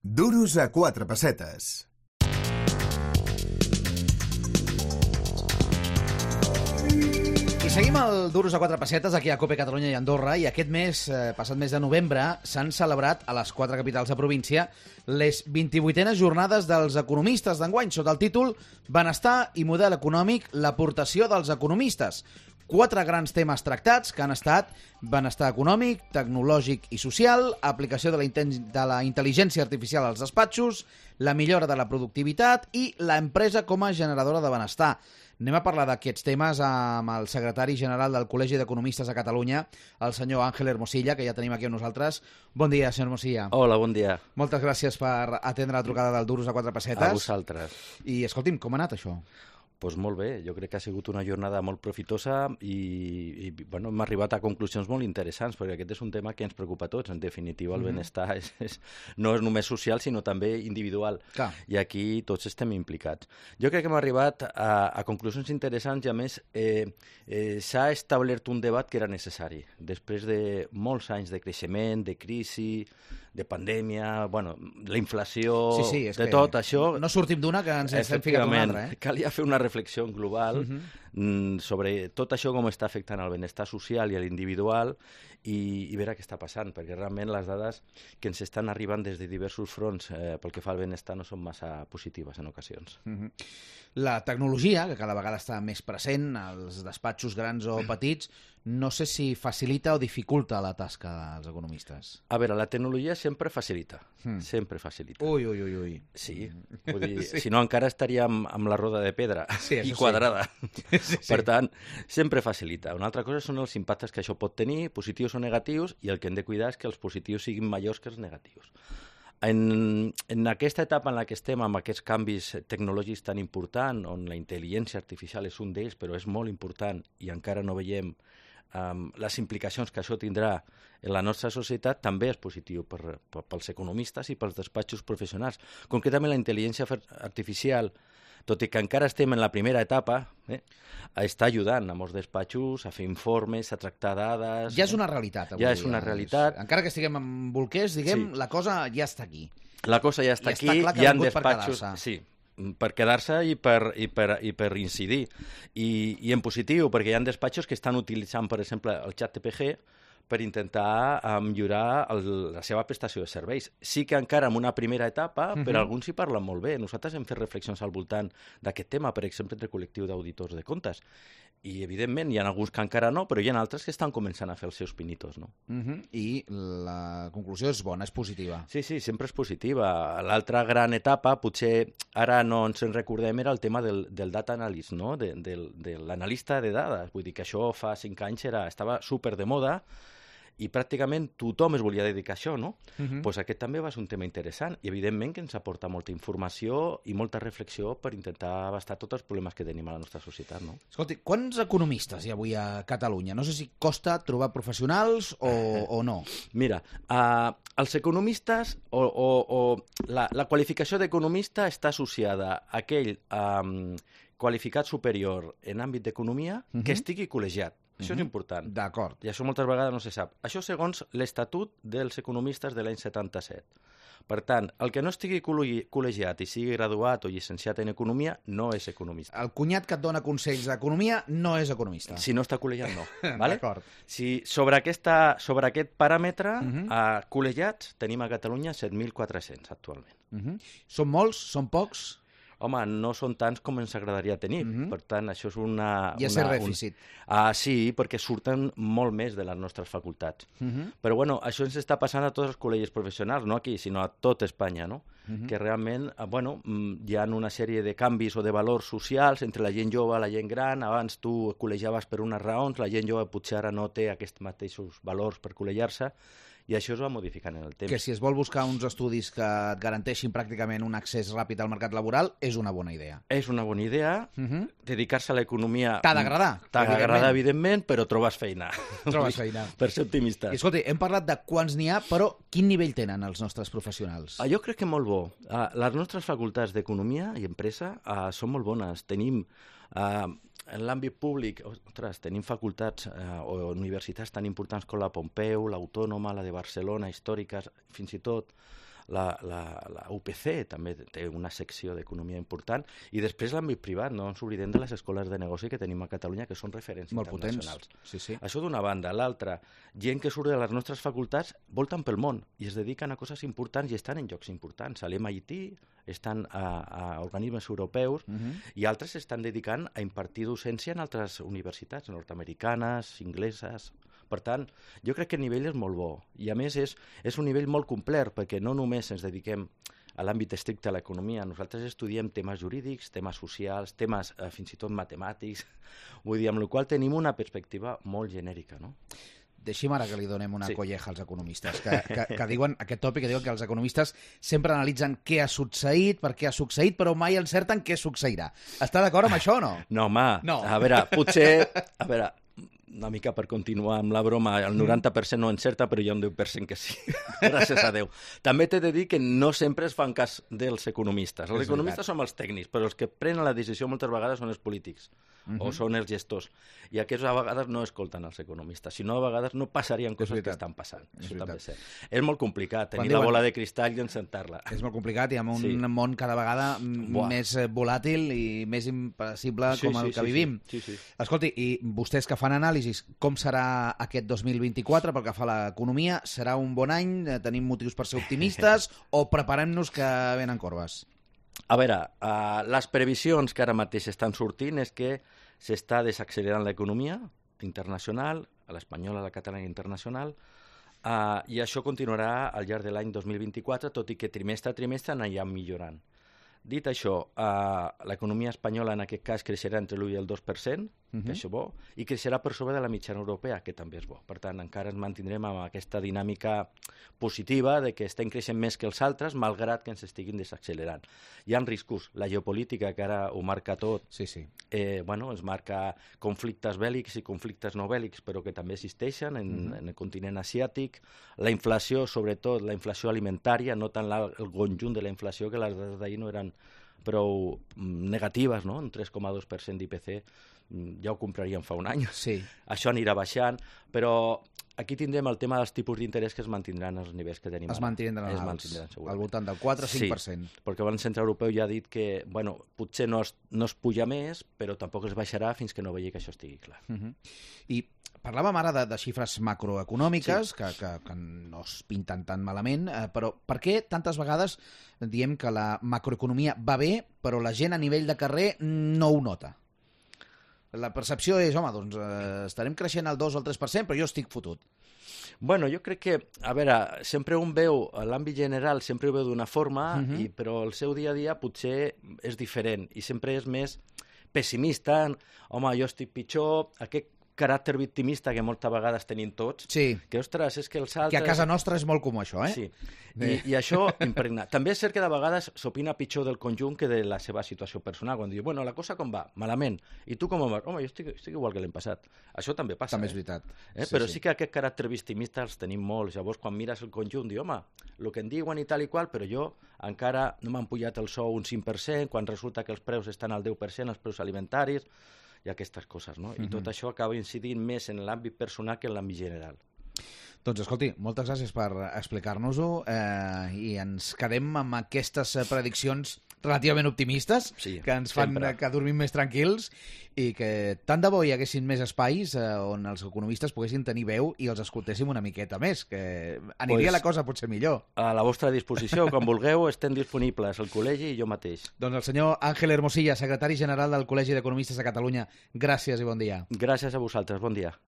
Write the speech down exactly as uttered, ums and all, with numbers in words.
Duros a quatre pessetes. I seguim el Duros a quatre pessetes aquí a COPE Catalunya i Andorra, i aquest mes, eh, passat mes de novembre, s'han celebrat a les quatre capitals de província les vint-i-vuitenes jornades dels economistes d'enguany, sota el títol Benestar i model econòmic, l'aportació dels economistes. Quatre grans temes tractats que han estat benestar econòmic, tecnològic i social, aplicació de la, de la intel·ligència artificial als despatxos, la millora de la productivitat i l'empresa com a generadora de benestar. Anem a parlar d'aquests temes amb el secretari general del Col·legi d'Economistes de Catalunya, el senyor Ángel Hermosilla, que ja tenim aquí amb nosaltres. Bon dia, senyor Hermosilla. Hola, bon dia. Moltes gràcies per atendre la trucada del Duros a quatre pessetes. A vosaltres. I, escolti'm, com ha anat això? Doncs pues molt bé, jo crec que ha sigut una jornada molt profitosa i, i bueno, hem arribat a conclusions molt interessants, perquè aquest és un tema que ens preocupa a tots. En definitiva, el mm-hmm. benestar és, és, no és només social, sinó també individual. Clar. I aquí tots estem implicats. Jo crec que hem arribat a, a conclusions interessants i, a més, eh, eh, s'ha establert un debat que era necessari. Després de molts anys de creixement, de crisi, de pandèmia, bueno, la inflació, sí, sí, és de que tot això... No sortim d'una que ens hem ficat una altra, eh? Calia fer una reflexió global uh-huh. sobre tot això, com està afectant al benestar social i a l'individual, i, i veure què està passant, perquè realment les dades que ens estan arribant des de diversos fronts eh, pel que fa al benestar no són massa positives en ocasions. Uh-huh. La tecnologia, que cada vegada està més present als despatxos grans o petits, no sé si facilita o dificulta la tasca dels economistes. A veure, la tecnologia sempre facilita, mm. sempre facilita. Ui, ui, ui, ui. Sí, vull dir, sí. Si no encara estaríem amb la roda de pedra sí, i quadrada. Sí. Sí, sí. Per tant, sempre facilita. Una altra cosa són els impactes que això pot tenir, positius o negatius, i el que hem de cuidar és que els positius siguin majors que els negatius. En, en aquesta etapa en la que estem, amb aquests canvis tecnològics tan importants, on la intel·ligència artificial és un d'ells, però és molt important i encara no veiem um, les implicacions que això tindrà en la nostra societat, també és positiu per, per, pels economistes i pels despatxos professionals. Concretament, la intel·ligència artificial, tot i que encara estem en la primera etapa, eh, està ajudant a molts despatxos a fer informes, a tractar dades... Ja és una realitat. Avui ja és una realitat. Encara que estiguem en bolquers, diguem, sí. La cosa ja està aquí. La cosa ja està I aquí, està hi ha despatxos... Sí, per quedar-se i per, i, per, i per incidir. I, I en positiu, perquè hi ha despatxos que estan utilitzant, per exemple, el xat T P G per intentar uh, millorar el, la seva prestació de serveis. Sí que encara en una primera etapa, uh-huh. però alguns hi parlen molt bé. Nosaltres hem fet reflexions al voltant d'aquest tema, per exemple, entre el col·lectiu d'auditors de comptes. I, evidentment, hi ha alguns que encara no, però hi ha altres que estan començant a fer els seus pinitos, no? Uh-huh. I la conclusió és bona, és positiva. Sí, sí, sempre és positiva. L'altra gran etapa, potser ara no ens en recordem, era el tema del, del data analyst, no? De, del, de l'analista de dades. Vull dir que això fa cinc anys era, estava super de moda, i pràcticament tothom es volia dedicar a això, no? Uh-huh. Pues aquest també va ser un tema interessant i evidentment que ens aporta molta informació i molta reflexió per intentar abastar tots els problemes que tenim a la nostra societat, no? Escolti, quants economistes hi ha avui a Catalunya? No sé si costa trobar professionals o, o no. Mira, uh, els economistes o, o, o la, la qualificació d'economista està associada a aquell um, qualificat superior en àmbit d'economia uh-huh. que estigui col·legiat. Això uh-huh. és important. D'acord. I això moltes vegades no se sap. Això segons l'Estatut dels Economistes de l'any setanta-set. Per tant, el que no estigui col·legiat i sigui graduat o llicenciat en Economia no és economista. El cunyat que et dona consells d'economia no és economista. Si no està col·legiat, no. Vale? D'acord. Si sobre, aquesta, sobre aquest paràmetre, uh-huh. uh, col·legiats, tenim a Catalunya set mil quatre-cents actualment. Uh-huh. Són molts? Són pocs? Home, no són tants com ens agradaria tenir. Uh-huh. Per tant, això és una... I és una, dèficit. Un... Ah, sí, perquè surten molt més de les nostres facultats. Uh-huh. Però, bueno, això ens està passant a tots els col·legis professionals, no aquí, sinó a tot Espanya, no? Uh-huh. Que realment, bueno, hi ha una sèrie de canvis o de valors socials entre la gent jove i la gent gran. Abans tu col·legiaves per unes raons, la gent jove potser ara no té aquests mateixos valors per col·legiar-se, i això es va modificant en el temps. Que si es vol buscar uns estudis que et garanteixin pràcticament un accés ràpid al mercat laboral, és una bona idea. És una bona idea. Uh-huh. Dedicar-se a l'economia... T'ha d'agradar. T'ha d'agradar, evidentment, però trobes feina. Trobes feina. Per ser optimistes. I escolti, hem parlat de quants n'hi ha, però quin nivell tenen els nostres professionals? Ah, jo crec que molt bo. Uh, les nostres facultats d'economia i empresa uh, són molt bones. Tenim... Uh, en l'àmbit públic, ostres, tenim facultats eh, o universitats tan importants com la Pompeu, l'Autònoma, la de Barcelona, històriques, fins i tot la, la, la U P C també té una secció d'economia important, i després l'àmbit privat, no ens oblidem de les escoles de negoci que tenim a Catalunya, que són referents molt internacionals. Potents. Sí, sí. Això d'una banda. L'altra, gent que surt de les nostres facultats volten pel món i es dediquen a coses importants i estan en llocs importants. Anem a Haití, estan a, a organismes europeus, uh -huh. i altres s'estan dedicant a impartir docència en altres universitats nord-americanes, ingleses. Per tant, jo crec que el nivell és molt bo, i a més és, és un nivell molt complet, perquè no només ens dediquem a l'àmbit estricte a l'economia, nosaltres estudiem temes jurídics, temes socials, temes eh, fins i tot matemàtics, vull dir, amb la qual cosa tenim una perspectiva molt genèrica, no? Deixi'm ara que li donem una sí. colleja als economistes, que, que, que diuen, aquest tòpic que diuen que els economistes sempre analitzen què ha succeït, per què ha succeït, però mai encerten què succeirà. Està d'acord amb això o no? No, home, no. A veure, potser... A veure, una mica per continuar amb la broma, el noranta per cent no encerta, però hi ha un deu per cent que sí. Gràcies a Déu. També t'he de dir que no sempre es fan cas dels economistes. Els economistes són els tècnics, però els que prenen la decisió moltes vegades són els polítics, uh-huh. o són els gestors. I aquests a vegades no escolten els economistes, si no a vegades no passarien coses que estan passant. És, Això també és cert. És molt complicat tenir diuen... la bola de cristall i encertar-la. És molt complicat i amb un sí. món cada vegada Buah. més volàtil i més imprevisible sí, com sí, el que sí, vivim. Sí, sí, sí. Escolti, i vostès que fan anàlisis, com serà aquest dos mil vint-i-quatre pel que fa a l'economia? Serà un bon any? Tenim motius per ser optimistes o preparem-nos que venen corbes? A veure, uh, les previsions que ara mateix estan sortint és que s'està desaccelerant l'economia internacional, a l'espanyola, a la catalana internacional, uh, i això continuarà al llarg de l'any dos mil vint-i-quatre, tot i que trimestre a trimestre anirà millorant. Dit això, uh, l'economia espanyola en aquest cas creixerà entre l'u i el dos per cent, uh-huh. que això és bo, i creixerà per sobre de la mitjana europea, que també és bo. Per tant, encara ens mantindrem amb aquesta dinàmica positiva de que estem creixent més que els altres, malgrat que ens estiguin desaccelerant. Hi ha riscos. La geopolítica, que ara ho marca tot, sí, sí. Eh, bueno, ens marca conflictes bèl·lics i conflictes no bèl·lics, però que també existeixen en, uh-huh. en el continent asiàtic. La inflació, sobretot la inflació alimentària, no tant la, el conjunt de la inflació, que les dades d'ahir no eren prou negatives, no? Un tres coma dos per cent d'I P C ja ho compraríem fa un any. Sí. Això anirà baixant, però aquí tindrem el tema dels tipus d'interès que es mantindran als nivells que tenim es ara. Mantindran es mantindran alts, al voltant del quatre o cinc per cent. Sí, perquè el Banc Central Europeu ja ha dit que, bueno, potser no es, no es puja més, però tampoc es baixarà fins que no vegi que això estigui clar. Uh-huh. I parlàvem ara de, de xifres macroeconòmiques, sí. que, que, que no es pinten tan malament, eh, però per què tantes vegades diem que la macroeconomia va bé, però la gent a nivell de carrer no ho nota? La percepció és, home, doncs eh, estarem creixent al dos o el tres per cent, però jo estic fotut. Bueno, jo crec que, a veure, sempre un veu, l'àmbit general sempre ho veu d'una forma, uh-huh. i, però el seu dia a dia potser és diferent i sempre és més pessimista. Home, jo estic pitjor, aquest caràcter victimista que moltes vegades tenim tots, sí. que, ostres, és que els altres... Que a casa nostra és molt comú, això, eh? Sí, I, i això impregna. També és cert que de vegades s'opina pitjor del conjunt que de la seva situació personal, quan diu, bueno, la cosa com va? Malament. I tu com vas? Home, jo estic, estic igual que l'any passat. Això també passa. També és eh? veritat. Eh? Sí, però sí. sí que aquest caràcter victimista els tenim molts. Llavors, quan mires el conjunt, diu, home, el que em diuen i tal i qual, però jo encara no m'han pujat el sou un cinc per cent, quan resulta que els preus estan al deu per cent, els preus alimentaris, i aquestes coses, no? I uh-huh. tot això acaba incidint més en l'àmbit personal que en l'àmbit general. Doncs escolti, moltes gràcies per explicar-nos-ho eh, i ens quedem amb aquestes prediccions relativament optimistes, sí, que ens fan sempre. que dormim més tranquils i que tant de bo hi haguessin més espais eh, on els economistes poguessin tenir veu i els escoltéssim una miqueta més, que aniria pues, la cosa potser millor. A la vostra disposició, quan vulgueu, estem disponibles al col·legi i jo mateix. Doncs el senyor Àngel Hermosilla, secretari general del Col·legi d'Economistes de Catalunya, gràcies i bon dia. Gràcies a vosaltres, bon dia.